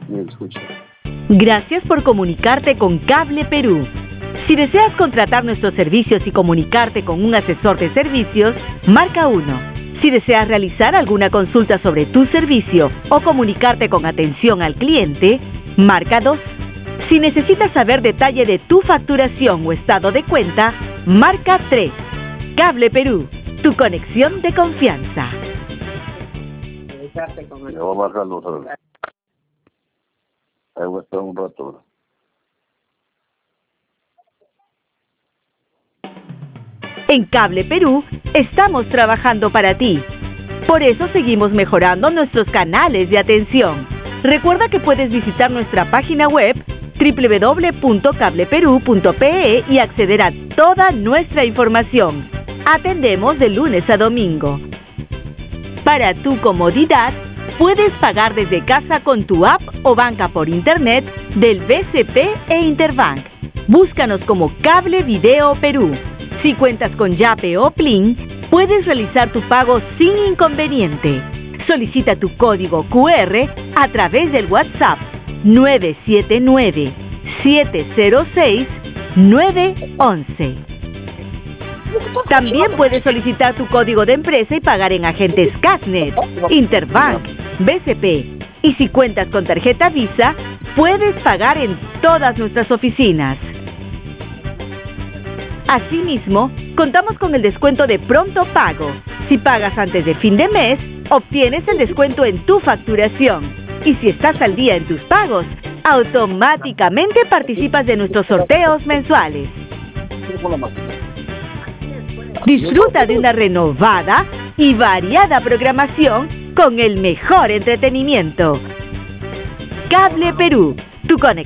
Me escucha. Gracias por comunicarte con Cable Perú. Si deseas contratar nuestros servicios y comunicarte con un asesor de servicios, marca 1. Si deseas realizar alguna consulta sobre tu servicio o comunicarte con atención al cliente, marca 2. Si necesitas saber detalle de tu facturación o estado de cuenta, marca 3. Cable Perú, tu conexión de confianza. Ya voy a bajarlo otra vez. Ahí voy a estar un rato ahora. En Cable Perú estamos trabajando para ti. Por eso seguimos mejorando nuestros canales de atención. Recuerda que puedes visitar nuestra página web www.cableperu.pe y acceder a toda nuestra información. Atendemos de lunes a domingo. Para tu comodidad, puedes pagar desde casa con tu app o banca por internet del BCP e Interbank. Búscanos como Cable Video Perú. Si cuentas con Yape o Plin, puedes realizar tu pago sin inconveniente. Solicita tu código QR a través del WhatsApp 979-706-911. También puedes solicitar tu código de empresa y pagar en agentes Casnet, Interbank, BCP. Y si cuentas con tarjeta Visa, puedes pagar en todas nuestras oficinas. Asimismo, contamos con el descuento de pronto pago. Si pagas antes de fin de mes, obtienes el descuento en tu facturación. Y si estás al día en tus pagos, automáticamente participas de nuestros sorteos mensuales. Disfruta de una renovada y variada programación con el mejor entretenimiento. Cable Perú, tu conexión.